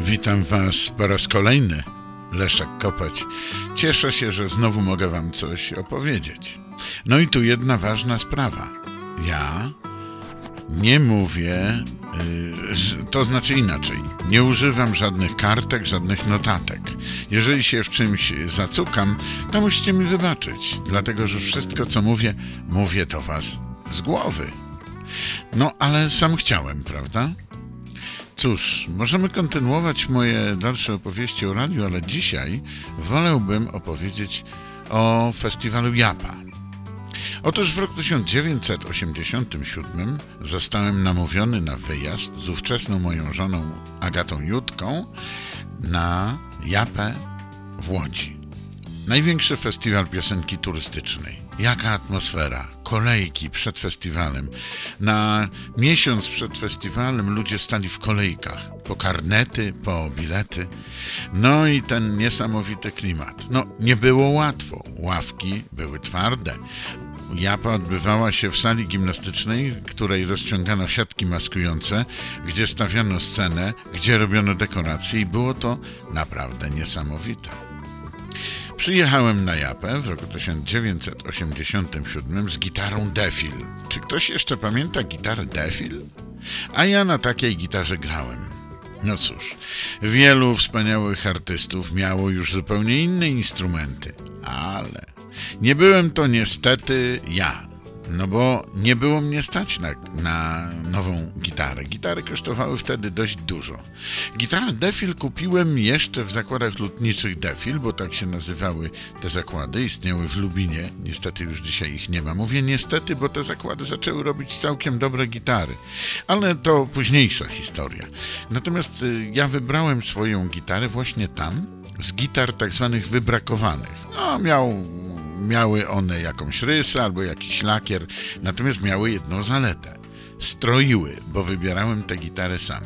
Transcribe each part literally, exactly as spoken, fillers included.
Witam Was po raz kolejny, Leszek Kopeć. Cieszę się, że znowu mogę Wam coś opowiedzieć. No i tu jedna ważna sprawa. Ja nie mówię, yy, to znaczy inaczej, nie używam żadnych kartek, żadnych notatek. Jeżeli się w czymś zacukam, to musicie mi wybaczyć, dlatego że wszystko, co mówię, mówię do Was z głowy. No, ale sam chciałem, prawda? Cóż, możemy kontynuować moje dalsze opowieści o radiu, ale dzisiaj wolałbym opowiedzieć o festiwalu Japa. Otóż w roku tysiąc dziewięćset osiemdziesiątym siódmym zostałem namówiony na wyjazd z ówczesną moją żoną Agatą Jutką na Japę w Łodzi. Największy festiwal piosenki turystycznej. Jaka atmosfera, kolejki przed festiwalem. Na miesiąc przed festiwalem ludzie stali w kolejkach, po karnety, po bilety. No i ten niesamowity klimat. No, nie było łatwo, ławki były twarde. Japa odbywała się w sali gimnastycznej, której rozciągano siatki maskujące, gdzie stawiano scenę, gdzie robiono dekoracje i było to naprawdę niesamowite. Przyjechałem na Japę w roku tysiąc dziewięćset osiemdziesiątym siódmym z gitarą Defil. Czy ktoś jeszcze pamięta gitarę Defil? A ja na takiej gitarze grałem. No cóż, wielu wspaniałych artystów miało już zupełnie inne instrumenty, ale nie byłem to niestety ja. No bo nie było mnie stać na, na nową gitarę. Gitary kosztowały wtedy dość dużo. Gitarę Defil kupiłem jeszcze w zakładach lutniczych Defil, bo tak się nazywały te zakłady. Istniały w Lubinie. Niestety już dzisiaj ich nie ma. Mówię niestety, bo te zakłady zaczęły robić całkiem dobre gitary. Ale to późniejsza historia. Natomiast y, ja wybrałem swoją gitarę właśnie tam, z gitar tak zwanych wybrakowanych. No, miał... Miały one jakąś rysę albo jakiś lakier, natomiast miały jedną zaletę. Stroiły, bo wybierałem tę gitarę sam.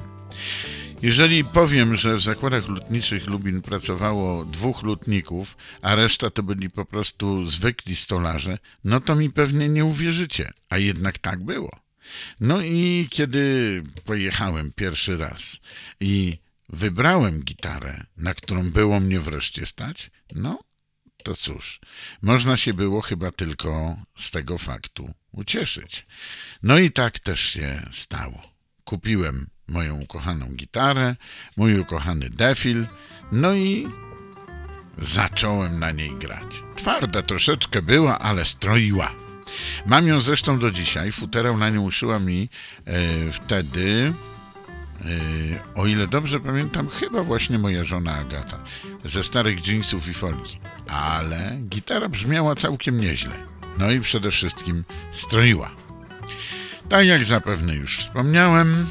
Jeżeli powiem, że w zakładach lutniczych Lubin pracowało dwóch lutników, a reszta to byli po prostu zwykli stolarze, no to mi pewnie nie uwierzycie, a jednak tak było. No i kiedy pojechałem pierwszy raz i wybrałem gitarę, na którą było mnie wreszcie stać, no to cóż, można się było chyba tylko z tego faktu ucieszyć. No i tak też się stało. Kupiłem moją ukochaną gitarę, mój ukochany Defil, no i zacząłem na niej grać. Twarda troszeczkę była, ale stroiła. Mam ją zresztą do dzisiaj, futerał na nią uszyła mi e, wtedy... Yy, o ile dobrze pamiętam, chyba właśnie moja żona Agata, ze starych dżinsów i folii. Ale gitara brzmiała całkiem nieźle. No i przede wszystkim stroiła. Tak jak zapewne już wspomniałem,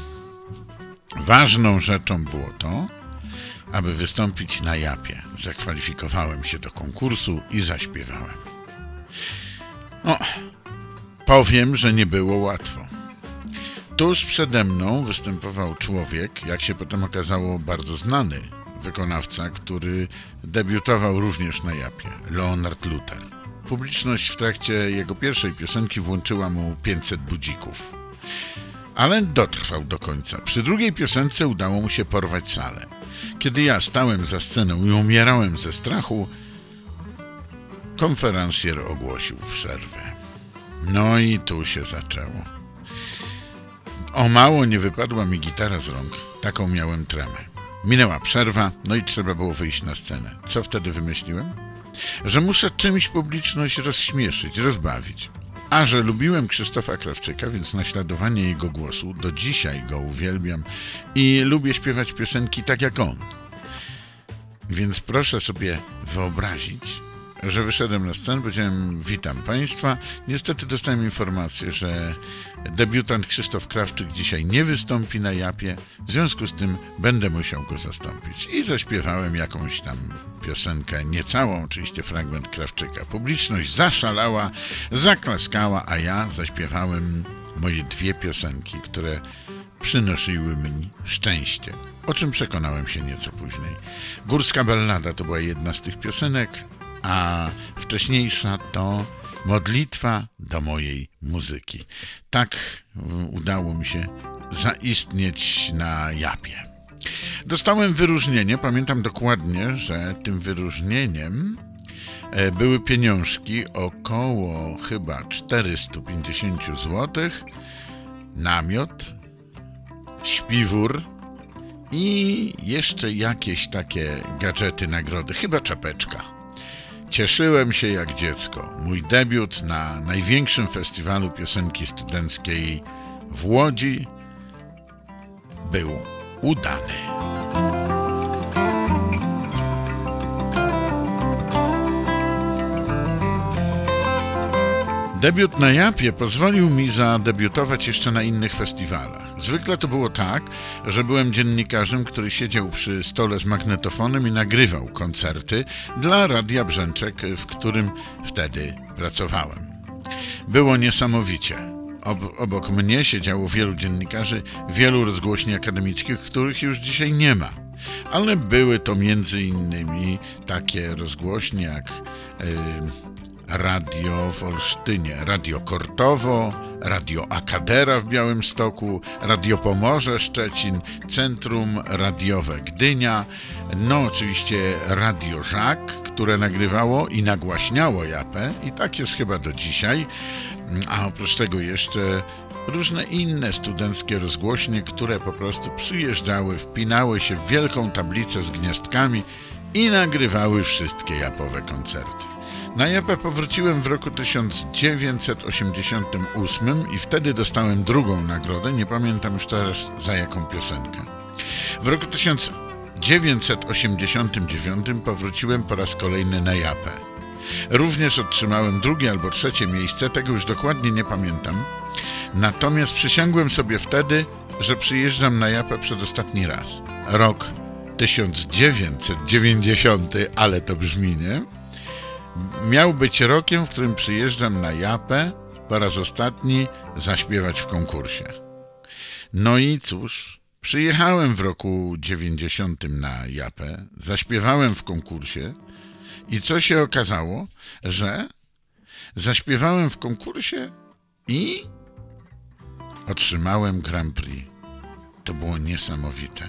ważną rzeczą było to, aby wystąpić na Japie. Zakwalifikowałem się do konkursu i zaśpiewałem. No, powiem, że nie było łatwo. Tuż przede mną występował człowiek, jak się potem okazało, bardzo znany wykonawca, który debiutował również na Japie, Leonard Luther. Publiczność w trakcie jego pierwszej piosenki włączyła mu pięćset budzików. Ale dotrwał do końca. Przy drugiej piosence udało mu się porwać salę. Kiedy ja stałem za sceną i umierałem ze strachu, konferencjer ogłosił przerwę. No i tu się zaczęło. O mało nie wypadła mi gitara z rąk, taką miałem tremę. Minęła przerwa, no i trzeba było wyjść na scenę. Co wtedy wymyśliłem? Że muszę czymś publiczność rozśmieszyć, rozbawić. A że lubiłem Krzysztofa Krawczyka, więc naśladowanie jego głosu, do dzisiaj go uwielbiam i lubię śpiewać piosenki tak jak on. Więc proszę sobie wyobrazić, że wyszedłem na scenę, powiedziałem: witam Państwa. Niestety dostałem informację, że debiutant Krzysztof Krawczyk dzisiaj nie wystąpi na Japie, w związku z tym będę musiał go zastąpić. I zaśpiewałem jakąś tam piosenkę, nie całą, oczywiście fragment Krawczyka. Publiczność zaszalała, zaklaskała, a ja zaśpiewałem moje dwie piosenki, które przynosiły mi szczęście, o czym przekonałem się nieco później. Górska Ballada to była jedna z tych piosenek, a wcześniejsza to Modlitwa do mojej muzyki. Tak udało mi się zaistnieć na Japie. Dostałem wyróżnienie, pamiętam dokładnie, że tym wyróżnieniem były pieniążki około chyba czterysta pięćdziesiąt złotych, namiot, śpiwór i jeszcze jakieś takie gadżety, nagrody, chyba czapeczka. Cieszyłem się jak dziecko. Mój debiut na największym festiwalu piosenki studenckiej w Łodzi był udany. Debiut na Japie pozwolił mi zadebiutować jeszcze na innych festiwalach. Zwykle to było tak, że byłem dziennikarzem, który siedział przy stole z magnetofonem i nagrywał koncerty dla Radia Brzęczek, w którym wtedy pracowałem. Było niesamowicie. Ob- obok mnie siedziało wielu dziennikarzy, wielu rozgłośni akademickich, których już dzisiaj nie ma. Ale były to między innymi takie rozgłośnie jak yy, Radio w Olsztynie, Radio Kortowo, Radio Akadera w Białymstoku, Radio Pomorze Szczecin, Centrum Radiowe Gdynia, no oczywiście Radio Żak, które nagrywało i nagłaśniało Japę i tak jest chyba do dzisiaj, a oprócz tego jeszcze różne inne studenckie rozgłośnie, które po prostu przyjeżdżały, wpinały się w wielką tablicę z gniazdkami i nagrywały wszystkie japowe koncerty. Na Japę powróciłem w roku tysiąc dziewięćset osiemdziesiątym ósmym i wtedy dostałem drugą nagrodę, nie pamiętam już teraz za jaką piosenkę. W roku tysiąc dziewięćset osiemdziesiątym dziewiątym powróciłem po raz kolejny na Japę. Również otrzymałem drugie albo trzecie miejsce, tego już dokładnie nie pamiętam. Natomiast przysiągłem sobie wtedy, że przyjeżdżam na Japę przedostatni raz. Rok tysiąc dziewięćset dziewięćdziesiąty, ale to brzmi, nie? Miał być rokiem, w którym przyjeżdżam na Japę po raz ostatni zaśpiewać w konkursie. No i cóż, przyjechałem w roku dziewięćdziesiątym na Japę, zaśpiewałem w konkursie i co się okazało, że zaśpiewałem w konkursie i otrzymałem Grand Prix. To było niesamowite.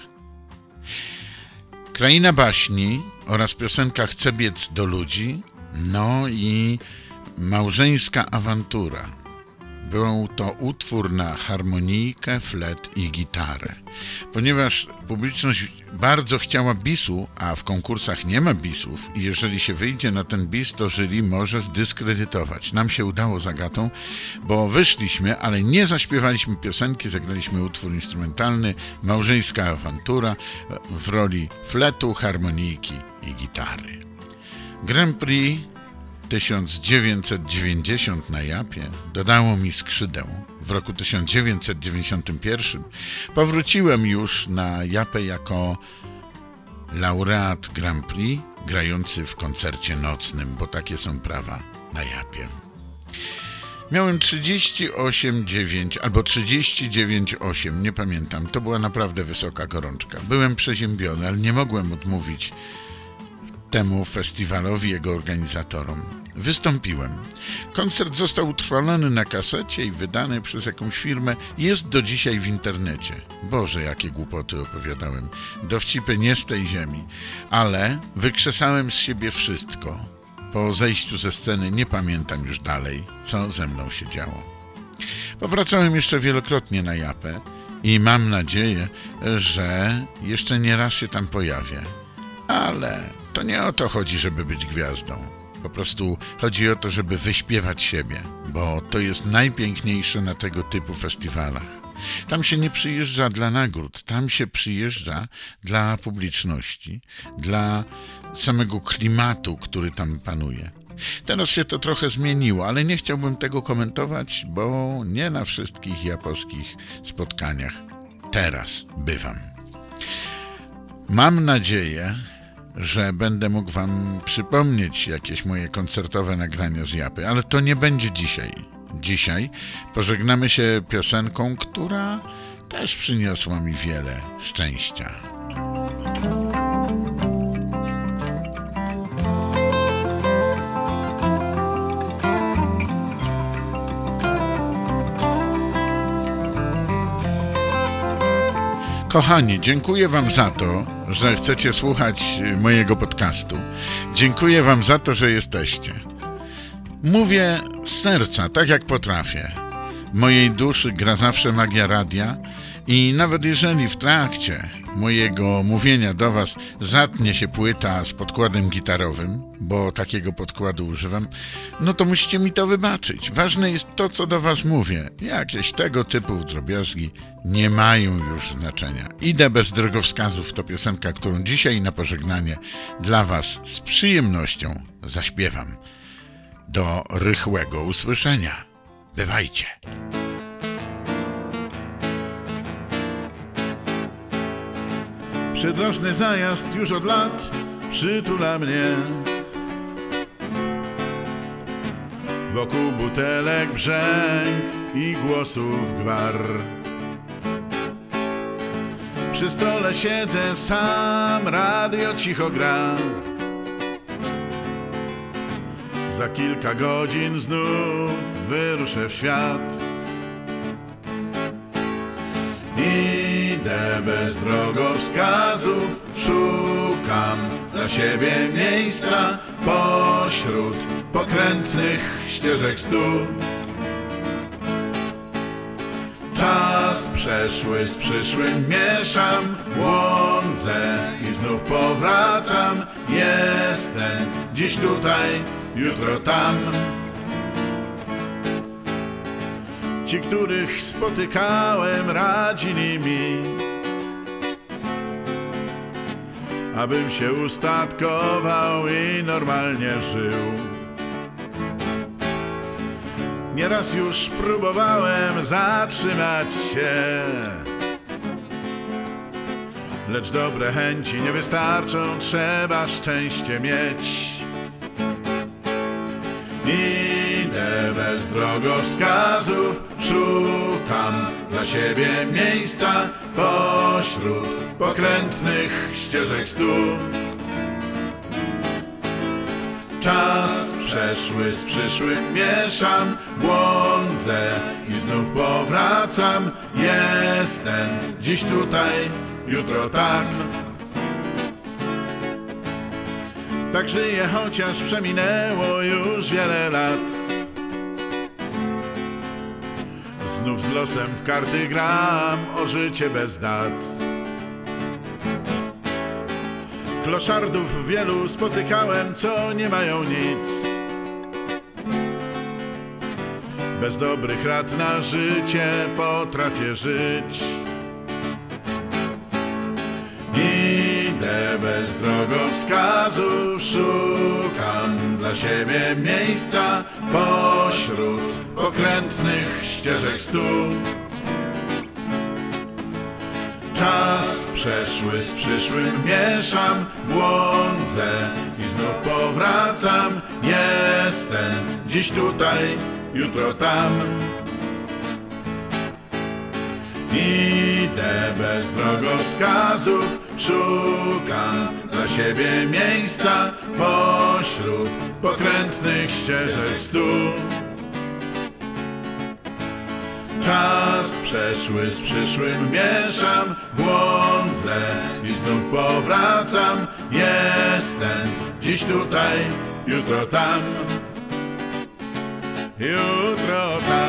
Kraina baśni oraz piosenka Chcę biec do ludzi, no i Małżeńska awantura. Był to utwór na harmonijkę, flet i gitarę. Ponieważ publiczność bardzo chciała bisu, a w konkursach nie ma bisów i jeżeli się wyjdzie na ten bis, to jury może zdyskredytować. Nam się udało z Agatą, bo wyszliśmy, ale nie zaśpiewaliśmy piosenki, zagraliśmy utwór instrumentalny Małżeńska awantura w roli fletu, harmonijki i gitary. Grand Prix tysiąc dziewięćset dziewięćdziesiąt na Japie dodało mi skrzydeł. W roku tysiąc dziewięćset dziewięćdziesiątym pierwszym powróciłem już na Japę jako laureat Grand Prix grający w koncercie nocnym, bo takie są prawa na Japie. Miałem trzydzieści osiem dziewięć albo trzydzieści dziewięć osiem, nie pamiętam. To była naprawdę wysoka gorączka. Byłem przeziębiony, ale nie mogłem odmówić temu festiwalowi, jego organizatorom. Wystąpiłem. Koncert został utrwalony na kasecie i wydany przez jakąś firmę. Jest do dzisiaj w internecie. Boże, jakie głupoty opowiadałem. Dowcipy nie z tej ziemi. Ale wykrzesałem z siebie wszystko. Po zejściu ze sceny nie pamiętam już dalej, co ze mną się działo. Powracałem jeszcze wielokrotnie na Japę i mam nadzieję, że jeszcze nie raz się tam pojawię. Ale to nie o to chodzi, żeby być gwiazdą. Po prostu chodzi o to, żeby wyśpiewać siebie, bo to jest najpiękniejsze na tego typu festiwalach. Tam się nie przyjeżdża dla nagród, tam się przyjeżdża dla publiczności, dla samego klimatu, który tam panuje. Teraz się to trochę zmieniło, ale nie chciałbym tego komentować, bo nie na wszystkich japońskich spotkaniach teraz bywam. Mam nadzieję, że będę mógł wam przypomnieć jakieś moje koncertowe nagrania z Japy, ale to nie będzie dzisiaj. Dzisiaj pożegnamy się piosenką, która też przyniosła mi wiele szczęścia. Kochani, dziękuję wam za to, że chcecie słuchać mojego podcastu. Dziękuję wam za to, że jesteście. Mówię z serca, tak jak potrafię. Mojej duszy gra zawsze magia radia i nawet jeżeli w trakcie mojego mówienia do was zatnie się płyta z podkładem gitarowym, bo takiego podkładu używam, no to musicie mi to wybaczyć. Ważne jest to, co do was mówię. Jakieś tego typu drobiazgi nie mają już znaczenia. Idę bez drogowskazów, to piosenka, którą dzisiaj na pożegnanie dla was z przyjemnością zaśpiewam. Do rychłego usłyszenia. Bywajcie. Przydrożny zajazd już od lat przytula mnie. Wokół butelek brzęk i głosów gwar. Przy stole siedzę sam, radio cicho gra. Za kilka godzin znów wyruszę w świat. Idę bez drogowskazów, szukam dla siebie miejsca pośród pokrętnych ścieżek stu. Czas przeszły z przyszłym mieszam, błądzę i znów powracam. Jestem dziś tutaj, jutro tam. Ci, których spotykałem, radzili mi, abym się ustatkował i normalnie żył. Nieraz już próbowałem zatrzymać się, lecz dobre chęci nie wystarczą, trzeba szczęście mieć. Idę bez drogowskazów, szukam dla siebie miejsca pośród pokrętnych ścieżek stu. Czas przeszły z przyszłym mieszam, błądzę i znów powracam. Jestem dziś tutaj, jutro tam. Tak żyję, chociaż przeminęło już wiele lat. Znów z losem w karty gram o życie bez dat. Kloszardów wielu spotykałem, co nie mają nic. Bez dobrych rad na życie potrafię żyć. Idę bez drogowskazów, szukam dla siebie miejsca pośród pokrętnych ścieżek stu. Czas przeszły z przyszłym mieszam, błądzę i znów powracam. Jestem dziś tutaj, jutro tam. Idę bez drogowskazów, szukam dla siebie miejsca pośród pokrętnych ścieżek stu. Czas przeszły z przyszłym mieszam, błądzę i znów powracam. Jestem dziś tutaj, jutro tam. Jutro tam.